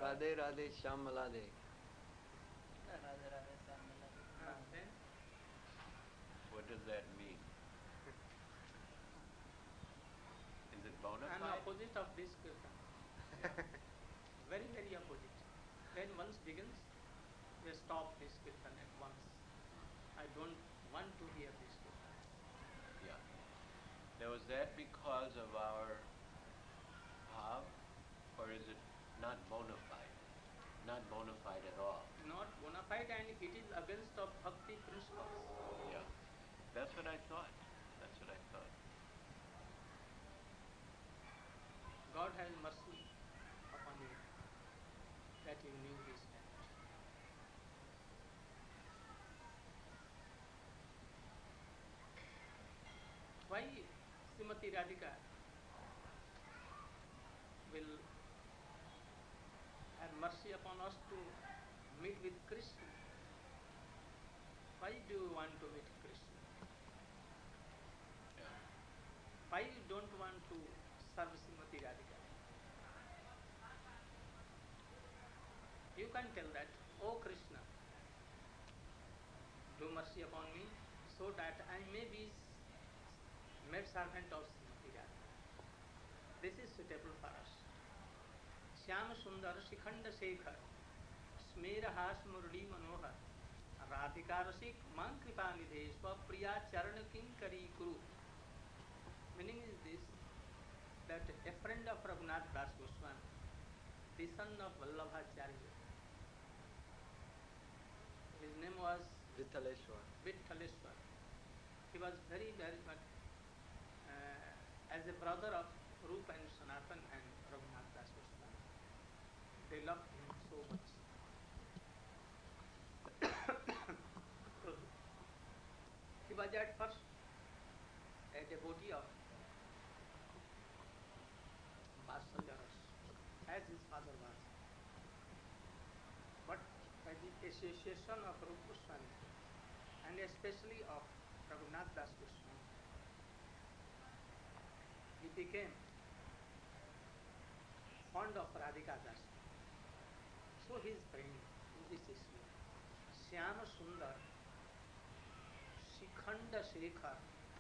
Radhe Radhe Shyamala. Radhe Radhe Shyamala. Then What does that mean? Is it bona I am fide? opposite of this kirtan. Yeah. Very, very opposite. When once begins, we stop this kirtan at once. I don't want to hear this kirtan. Yeah. Now, is that because of our bhav, or is it not bona fide? Not bona fide at all. Not bona fide, and it is against of bhakti principles. Yeah. That's what I thought. That's what I thought. God has mercy upon you that you knew this fact. Why Srimati Radhika will have mercy upon us to meet with Krishna? Why do you want to meet Krishna? Yeah. Why you don't want to serve Srimati Radhika? You can tell that, oh Krishna, do mercy upon me so that I may be made servant of Srimati Radhika. This is suitable for us. Shyam Sundar Shikhand Shekhar Smerahas Murli Manohar Radhika Rasik Man Kripa Nidhe Swapriya Charan Kinkari Kuru. Meaning is this, that a friend of Raghunath Das Goswami, the son of Vallabhacharya, his name was Vithaleshwar. Vithaleshwar. He was very, very much as a brother of Rupa and Sanatan and Raghunath Das Goswami. They loved him so much. So he was at first a devotee of Vatsalya Ras, as his father was. But by the association of Rupa Goswami and especially of Raghunath Das Goswami, he became fond of Radhika Das. So he is praying in this issue. Shyam Sundar Shikhanda Shekhar.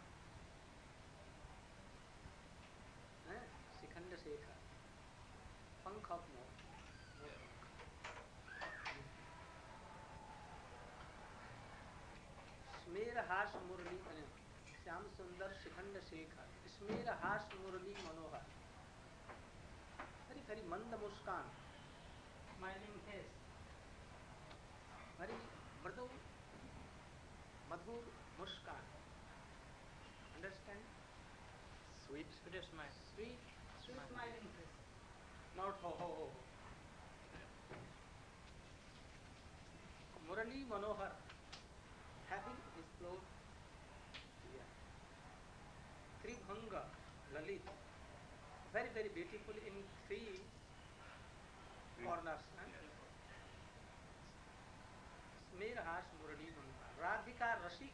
Shikhanda Shekhar. Pankh of no. No Yeah. pankh. Smer Hash Murli Manohar. Shyam Sundar Shikhanda Shekhar. Smer Hash Murli Manohar. Very, very Manda Muskan. Smiling face. Very Mrdu Madhur Muskan. Understand? Sweet. Sweet smile. Sweet, sweet Smile. smiling face. Not ho ho ho ho. Murali Manohar, having his float, yeah. Tribhanga Lalit, very, very beautiful in three corners. Smerhas Murali Manohar. Radhika Rasik,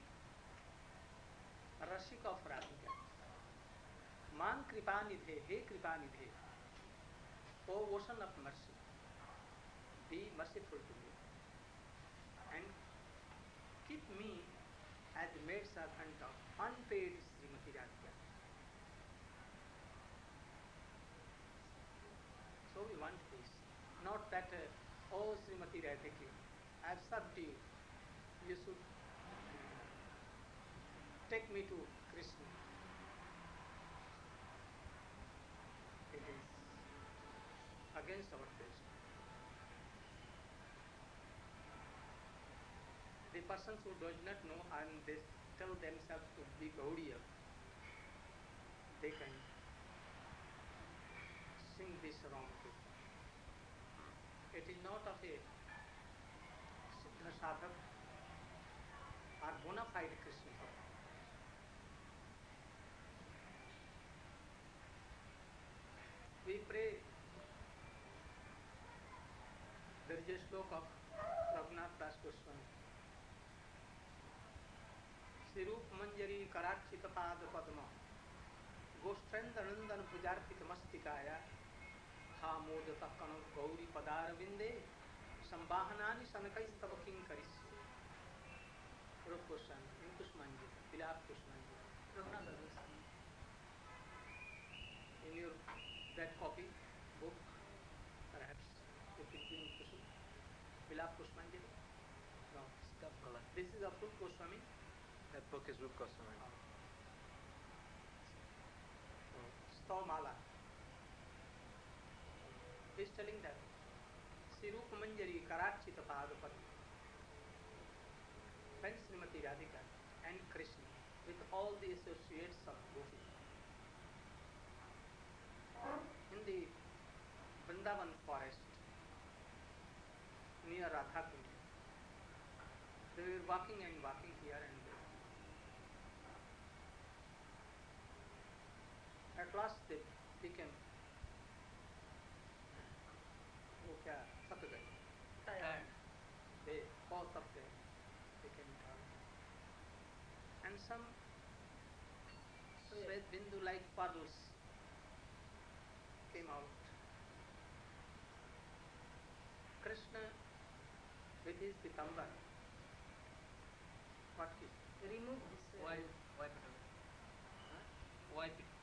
Rasik of Radhika. Man Kripanidhe, He Kripanidhe. O ocean of mercy, be merciful to me and keep me as the maid servant of unpaid Srimati Radhika. So we want this. Not that, oh Srimati Radhika, I have served you. You should take me to Krishna. It is against our taste. The persons who does not know and they tell themselves to be Gaudiya, they can sing this wrong kirtan. It is not of a Siddha Sadhak or bona fide Krishna Bhakt. We pray, there is a sloka of Raghunath Das Goswami. Sirup Manjari Karachita Pada Padma Goshtendra Nandan Pujarpita Mastikaya यथा मोदतः कनौ गौरी पदारविंदे संवाहनानि सनकैस्तव किंकरिष्ये। रूप गोस्वामी इन कुसुमांजलि, विलाप कुसुमांजलि। Raghunath Goswami. In your that copy book, perhaps it will be in Kusum, Vilap Kusumanjali. No, this is of Rup Goswami. That book is Rup Goswami. Stavamala. He is telling that Sri Rup Manjari Karachita Padapati, when Srimati Radhika and Krishna with all the associates of Gopi in the Vrindavan forest near Radha Kund, they were walking and walking here and there. At last they became वो क्या थक गए, Tired. they both of them became tired, and some Svet Bindu like pearls came out. Krishna with his pitambar, what is Remove this. Wipe it away. Wipe it.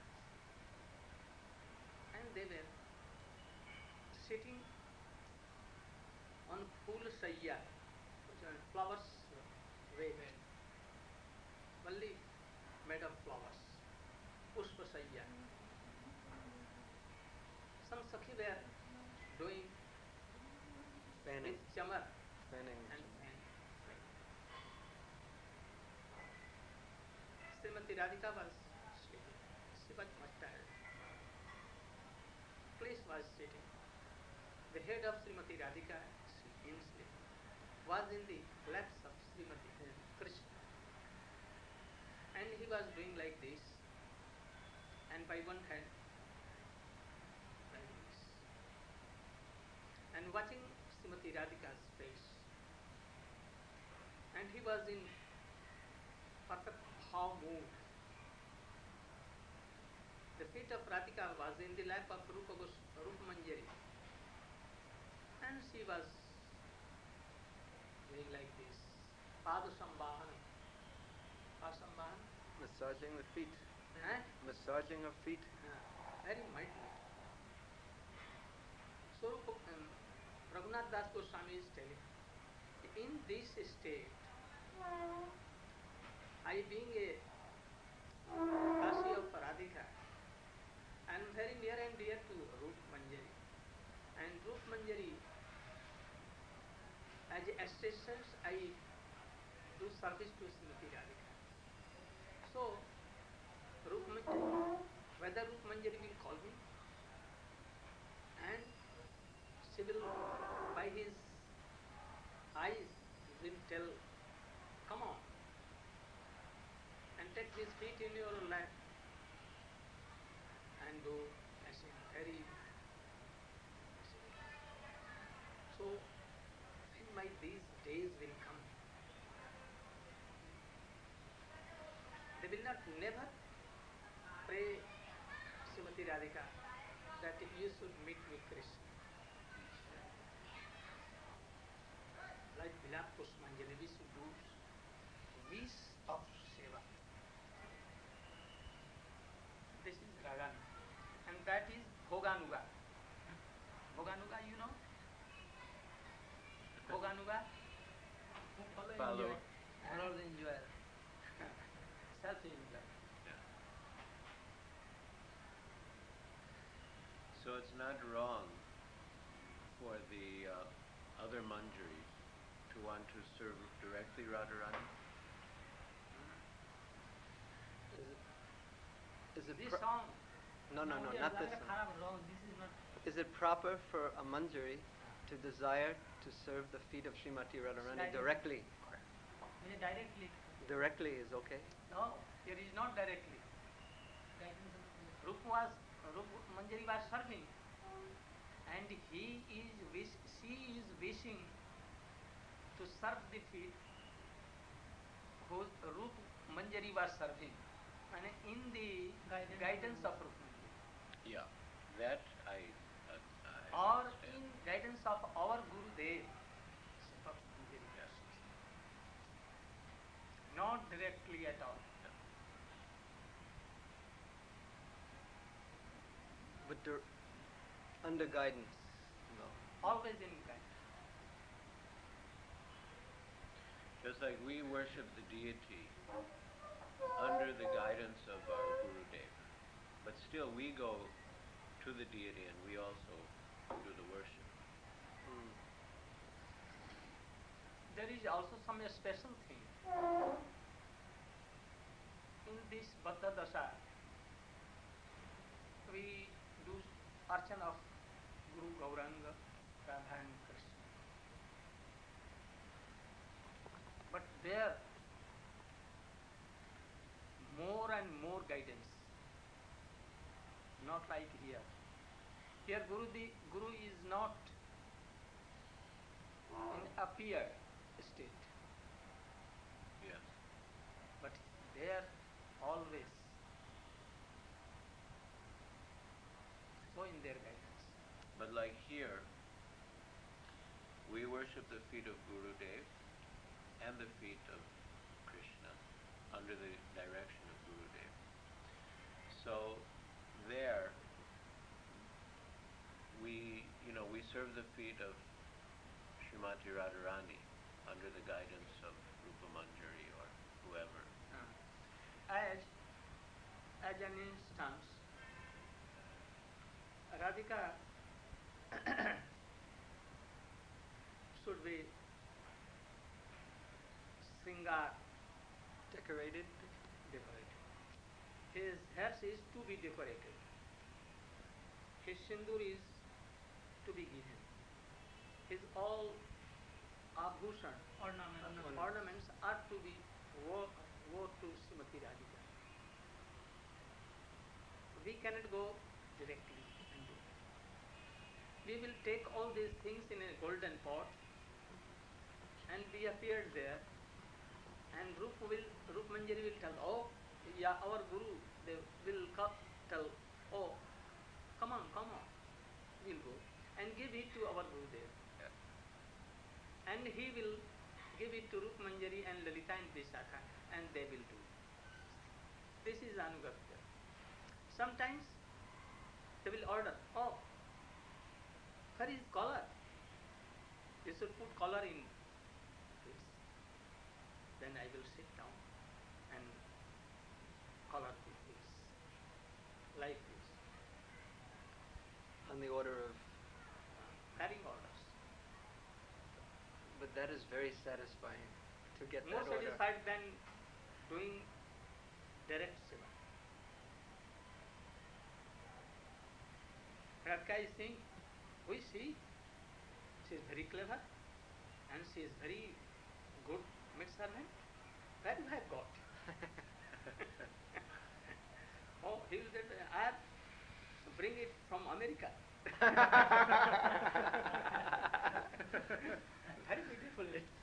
and they were sitting on Phool Sayya, which are flowers bed, only made of flowers, Pushpa Sayya. Some Sakhi were doing Fanning. with chamar Fanning. and fan. Srimati Radhika was sleeping. She was much tired. Place was sitting. The head of Srimati Radhika in sleep was in the laps of Srimati Krishna, and he was doing like this, and by one hand like this, and watching Srimati Radhika's face, and he was in perfect bhav mood. The feet of Radhika was in the lap of Rupa Manjari, and she was doing like this. Padu Sambahana. Sambahana? Massaging the feet. Eh? Massaging of feet. Very mightily. So Raghunath Das Goswami is telling, in this state, I being a Dasi of Radhika, I am very near and dear to Rup Manjari. And Rup Manjari, as assistant, I do service to Srimati Radhika. So, whether Rup Manjari will call me, and she will, by his eyes, will tell, come on, and take these feet in your lap, and do massage very. So, when these days will come, they will not never pray Srimati Radhika that you should meet with Krishna. Like Vilap Kusumanjali, we should do wish of Seva. This is Ragana, and that is Bhoganuga. Bhoganuga, you know? Bhoganuga? Follow. Follow the enjoyer. Self-enjoy. So it's not wrong for the other manjaris to want to serve directly Radharani? Is it This song, no, not this one. Wrong. This is not. Is it proper for a manjari to desire to serve the feet of Srimati Radharani directly? Directly. Directly is okay. no, here is not directly. Rup Manjari was serving, and she is wishing to serve the feet whose Rup Manjari was serving, and in the guidance of Rup Manjari. Yeah, that I or Yeah. in guidance of our Gurudev, not directly at all. But under guidance. No. Always in guidance. Just like we worship the deity under the guidance of our Gurudev. But still we go to the deity and we also do the worship. Mm. There is also some special thing. In this Baddha Dasha, we do archan of Guru Gauranga, Radha and Krishna. But there, more and more guidance. Not like here. Here Guru is not in appeared state. Yes. But there always so in their guidance. But like here, we worship the feet of Gurudev and the feet of Krishna under the direction of Gurudev. So there, we serve the feet of Srimati Radharani under the guidance of Rupa Manjari or whoever. As an instance, Radhika should be Sringar Decorated. decorated. His hair is to be decorated. His sindoor is to be given. His all abhushan, ornaments are to be wore to Srimati Radhika. We cannot go directly and do that. We will take all these things in a golden pot and be appeared there, and Rup Manjari will tell, oh, yeah, our Guru, they will tell, oh, come on, we'll go and give it to our Gurudev. Yeah. And he will give it to Rup Manjari and Lalita and Vishakha, and they will do. This is Anugatya. Sometimes they will order, oh, where is collar? You should put collar in this. Then I will sit down and collar with this. Like this. On the order of. Carrying orders. But that is very satisfying to get More that order. satisfied than doing direct seva. Radhika is saying, we see, she is very clever and she is very good maid servant. Where you have got? Oh, he will say, I have bring it from America. Very beautiful.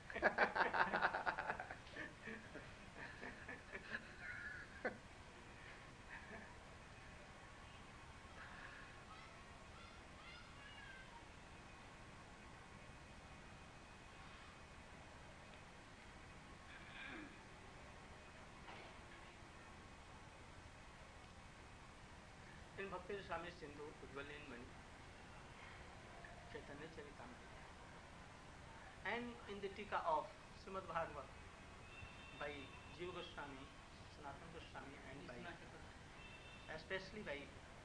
In Bhakti Swami Sindhu, Ujjwalin Mani, Chaitanya Charitamrita, and in the Tika of Srimad Bhagavad by Jiva Goswami, Sanatana Goswami, and by especially by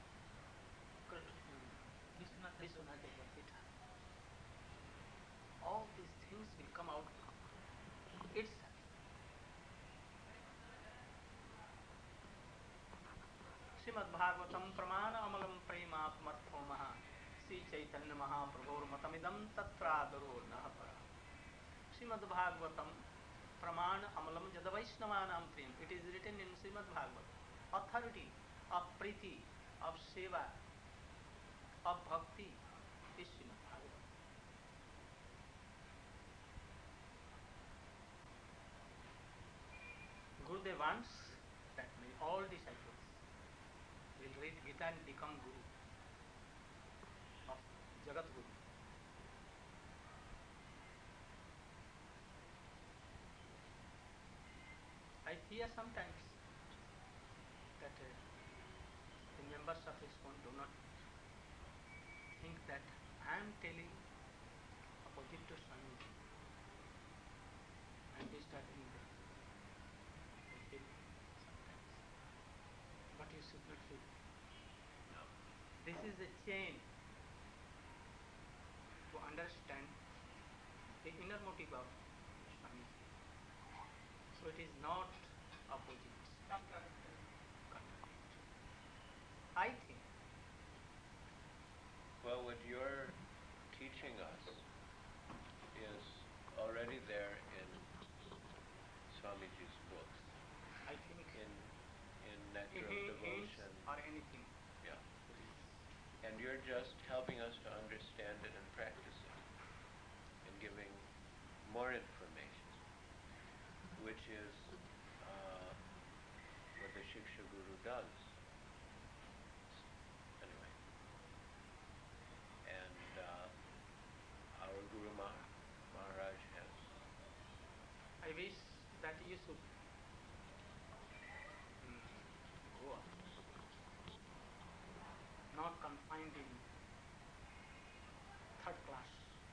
Vishwanath Chakravarti. All these things will come out itself. Srimad Bhagavatam Pramana Amalam Premaatmartho Maha Sri Chaitanya Mahaprabhur Matamidam Tatradaro Nahapara. Srimad Bhagavatam Pramana Amalam Jada Vaishnavanam Prem. It is written in Srimad Bhagavatam. Authority of Priti, of Seva, of Bhakti is Srimad Bhagavatam. Gurudev wants that all disciples will read Gita and become Guru of Jagat here sometimes that the members of ISKCON do not think that I am telling opposite to Swamiji and disturbing them. They feel sometimes. But you should not feel. No. This is a chain to understand the inner motive of Swamiji. So it is not opposite. Contradictory. I think Well, what you're teaching us is already there in Swamiji's books, I think in Nectar of hints Devotion. or anything. Yeah. And you're just helping us to understand it and practice it, and giving more information, which is what the Shiksha Guru does. Anyway. And our Guru Maharaj has. I wish that you should go up, not confined in third class.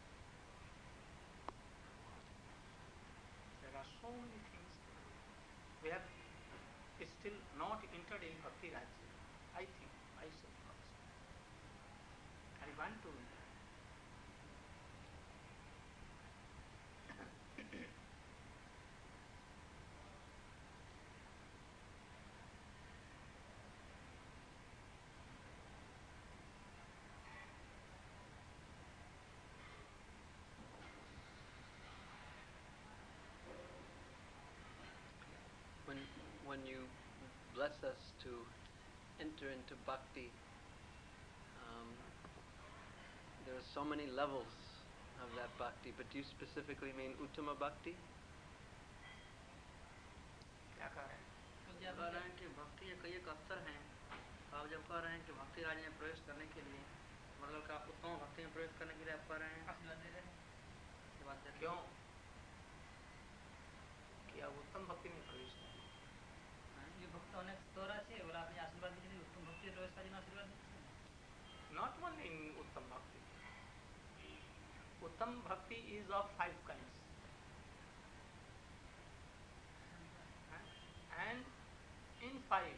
There are so many things. We have still not entered in Bhakti Rajya. I think myself also. I want to. When you bless us to enter into bhakti, there are so many levels of that bhakti, but do you specifically mean Uttama bhakti? क्या कह रहे हैं? तो जब कह रहे हैं कि भक्ति के कई एक स्तर हैं, आप जब कह रहे हैं कि भक्ति राज में प्रवेश करने के लिए, मतलब कि आप उत्तम भक्ति में प्रवेश करने के लिए आप कह रहे हैं आशीर्वाद दे रहे हैं, आशीर्वाद दे रहे हैं। क्यों? कि अब उत्तम भक्ति में प्रवेश करें। ये भक्त होने स्तर আছে और আপনি आशीर्वाद দিচ্ছেন उत्तम भक्ति में प्रवेश करने आशीर्वाद দিচ্ছেন। Not only in Uttam Bhakti. Uttam Bhakti is of 5 kinds. And in 5,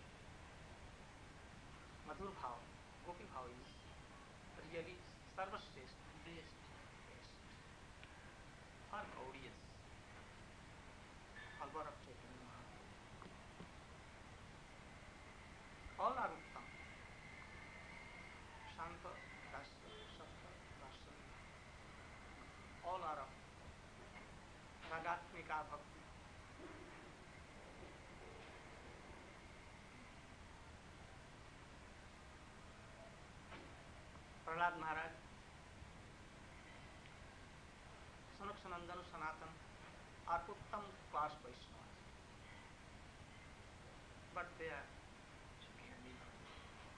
Madhur Bhav, Gopi Bhav is really Sarvashrestha, best. For Gaudiyas, Alvar of Chaitanya Mahaprabhu. All are Uttam. Shanta, Rasa, Sattva, Rasa, all are of Ragatmika Bhakti. Prahlad Maharaj, Sanak Sanandana Sanatan are Uttam class Vaishnavas. But they are Jnani Bhakti.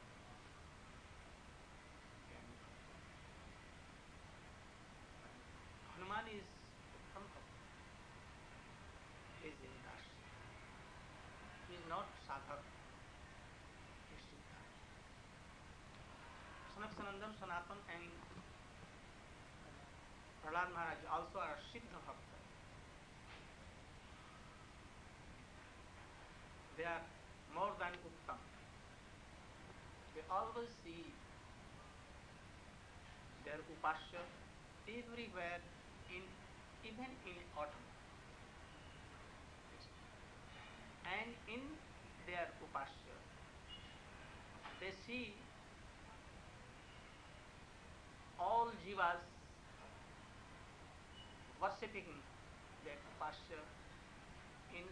Hanuman is Uttam Bhakti. He is in Das. He is not Sadhak. He is Siddha. Sanak Sanandana Sanatan and Prahlad Maharaj also are Siddha Bhakta. They are more than Uttam. They always see their Upasya everywhere, even in autumn. And in their Upasya, they see all jivas worshipping their Upasya in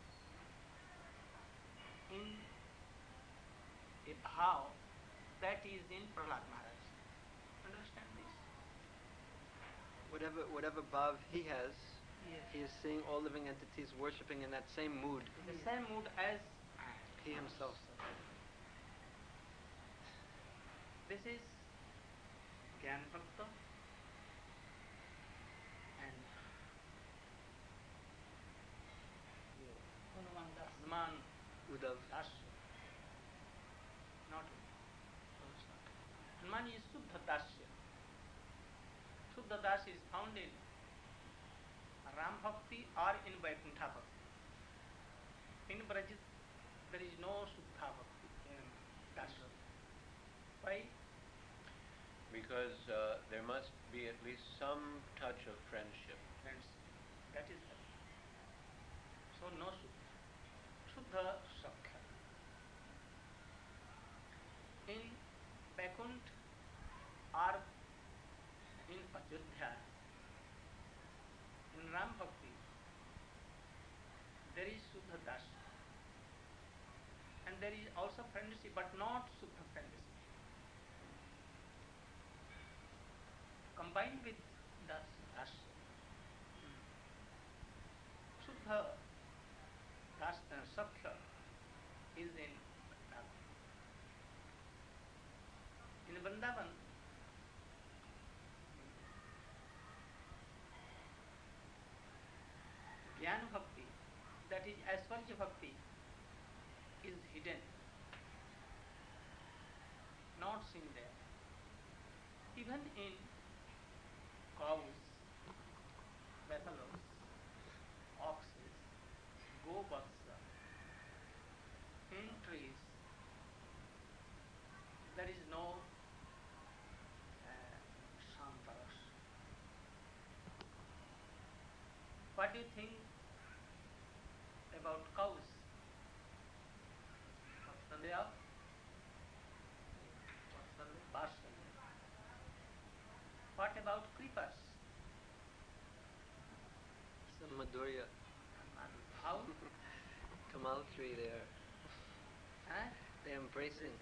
a bhav that is in Prahlad Maharaj. Understand this? Whatever bhav he has, Yes. he is seeing all living entities worshipping in that same mood. The same mood as He himself. this is Gyan Bhakta and Hanuman Das. Dasya. Shuddha Das is found in Ram Bhakti or in Vaikuntha Bhakti. In Braj, there is no Shuddha Bhakti in Dasya. Why? Because there must be at least some touch of friendship. Friends, that is the. So no Shuddha. Shuddha Sakhya. In Vaikuntha or in Ajodhya, in Ram Bhakti, there is Shuddha Dasya. And there is also friendship, but not Shuddha friendship. Combined with Dasya. Shuddha Dasya Sakhya is in Vrindavan. In Vrindavan, Jnana Bhakti, that is Aishwarya Bhakti, is hidden, not seen there. Even in cows, buffaloes, oxes, gobaksa, in trees, there is no Shantaras. What do you think about cows? They are Vatsalya. What about creepers? Some Madhurya. How? Kamal tree there. Huh? They're embracing.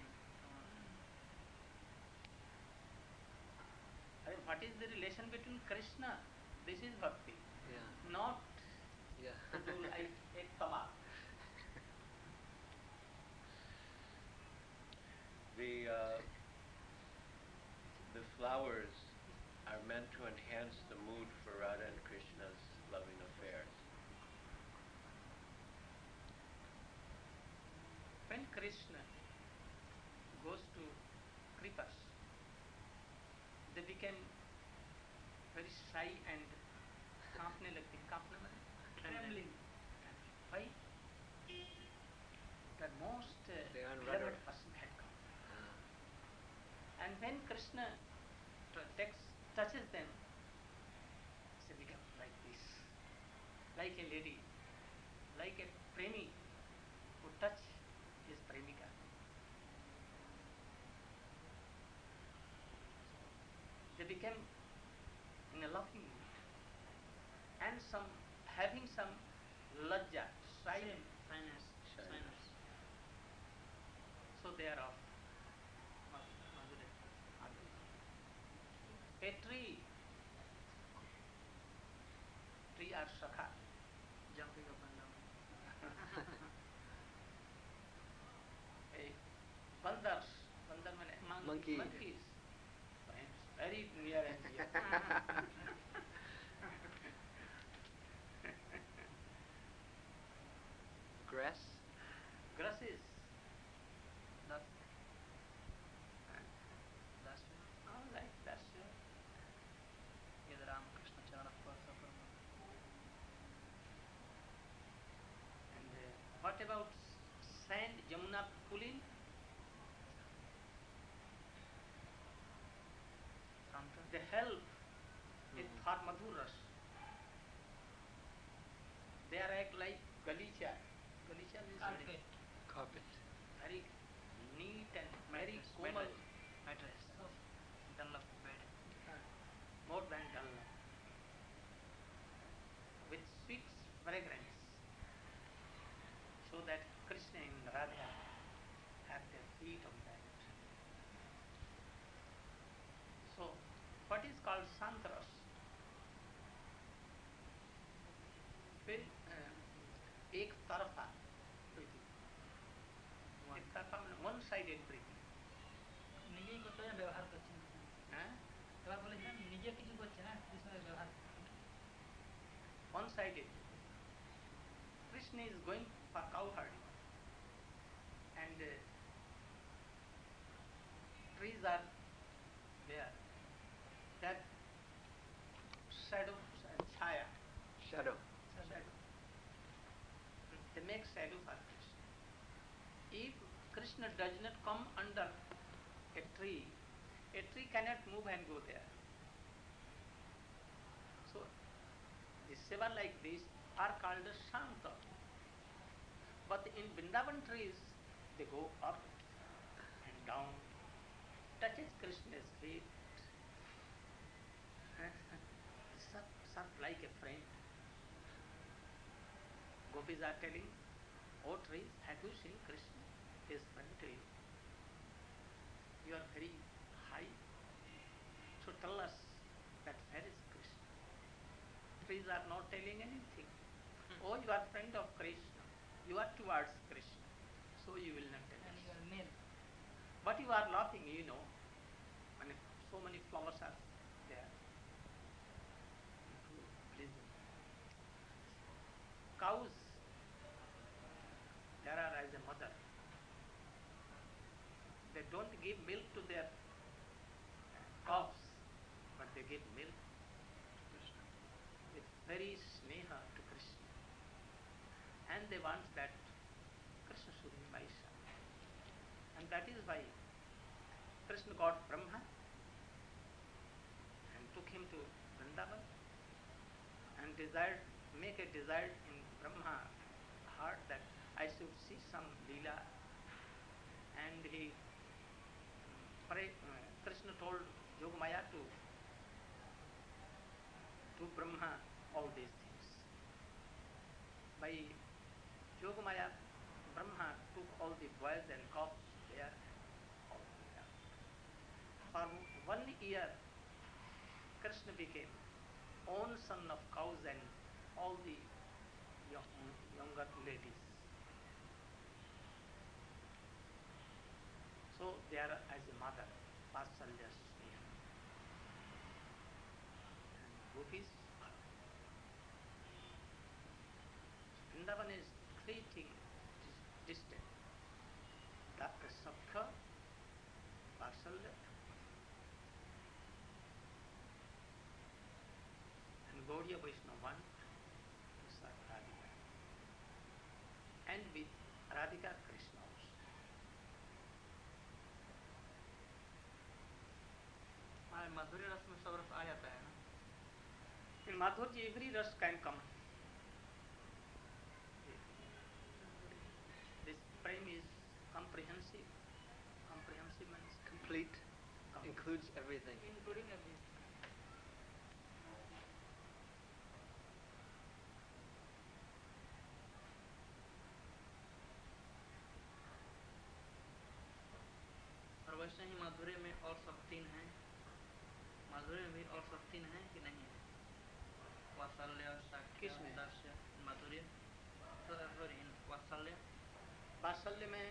What is the relation between Krishna? This is bhakti. Yeah. Not Yeah. to do like a Kamal. The flowers are meant to enhance the mood for Radha and Krishna's loving affairs. When Krishna goes to creepers, they became very shy and कांपने लगते हैं. कांपने माने trembling. Why? The most They are beloved rudder. person had come. And when Krishna touches them, they become like this, like a lady, like a premi who touch his premika. They became in a laughing mood, and some having some lajja, shyness. So they are of Madhurya. A tree are shakha. Jumping up and down. Bandar means Monkey. monkeys. Friends, very near and dear. Grass. Grasses. All right, that's it. यदि रामकृष्ण चरण स्पर्श And what about sand, Jamuna pooling? They help it for Madhur Ras. They are act like Galicha. Galicha means Carpet. very neat and very komal. mattress, Dunlop bed. More than Dunlop. With sweet fragrance. So that Krishna and Radha have their feet on that. So, what is called Santras? फिर एक तरफा breathing. एक तरफा মানে one-sided breathing. নিজেই করতে হয় ব্যবহার করছেন হ্যাঁ? এবার বলেছিলাম নিজে কিছু করছে না কৃষ্ণের ব্যবহার One-sided. Krishna is going for cow herding, and trees are there. shadow, chaya, Shadow. shadow. They make shadow for Krishna. If Krishna does not come under a tree cannot move and go there. So the seva like this are called as Shanta. But in Vrindavan trees, they go up and down, touches Krishna's feet, serve like a friend. Gopis are telling, "Oh trees, have you seen Krishna? He is friend to you. You are very high. So tell us that where is Krishna?" Trees are not telling anything. Oh, you are friend of Krishna. You are towards Krishna. So you will not tell And us. you are male. But you are laughing, you know. And so many flowers are there. Please. Cows, there are as a mother. They don't give milk to their calves, but they give milk with very sneha to Krishna. And they want that Krishna should be my son. And that is why Krishna got Brahma and took him to Vrindavan and make a desire in Brahma heart that I should see some Leela. And Krishna told Yogamaya to Brahma all these things. By Yogamaya, Brahma took all the boys and calves there. For 1 year, Krishna became own son of cows and all the younger ladies. So they are as a mother, Vatsalya Sneha. And gopis, Vrindavan is 3 things distant. Sakha, Vatsalya, and Gaudiya Vaishnava one is Radhika. And with Radhika, Krishna also. माधुर्य रस में सब रस आ जाता है ना. In Madhurya, every rasa can come. This prem is comprehensive. Comprehensive means Complete. Includes everything. Including everything. और वैसे ही माधुर्य में और सब 3 हैं. माधुर्य में भी और सब 3 हैं कि नहीं है? वात्सल्य, साख्य, किसमें? दास्य, माधुर्य. सॉरी, वात्सल्य. Vatsalya में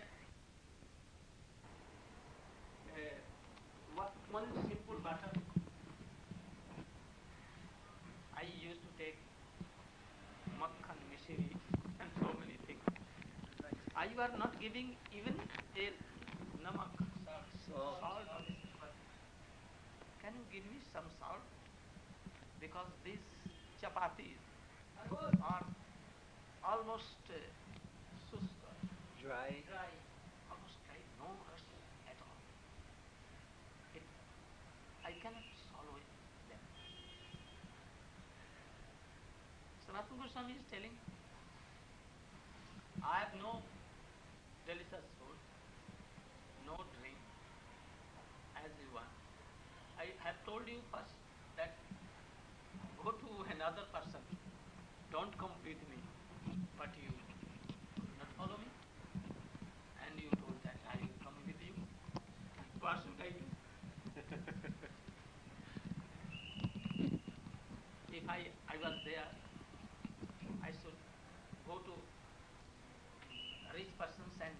one simple butter. I used to take makhan, misiri and so many things. You are not giving even a namak, salt. Can you give me some salt? Because these chapatis are almost Dry. almost dry, no rust at all. I cannot swallow them. Sanatana Goswami is telling, I have no delicious food, no drink, as you want. I have told you first that go to another person, don't come with me, but you do not follow me, and you told that I will come with you. What should I do? If I was there, I should go to rich persons and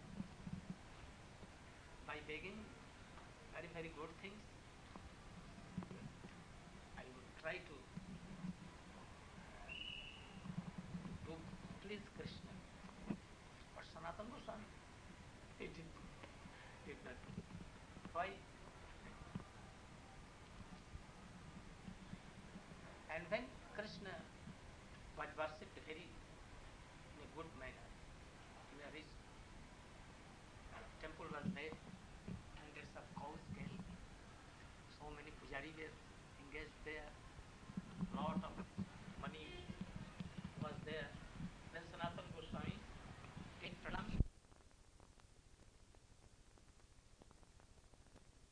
by begging very, very good things, I would try to please Krishna. But Sanatana Goswami, he did not. Why? And when Krishna was worshipped very in a good manner. Where his temple was made, hundreds of cows came. So many pujari were engaged there. Lot of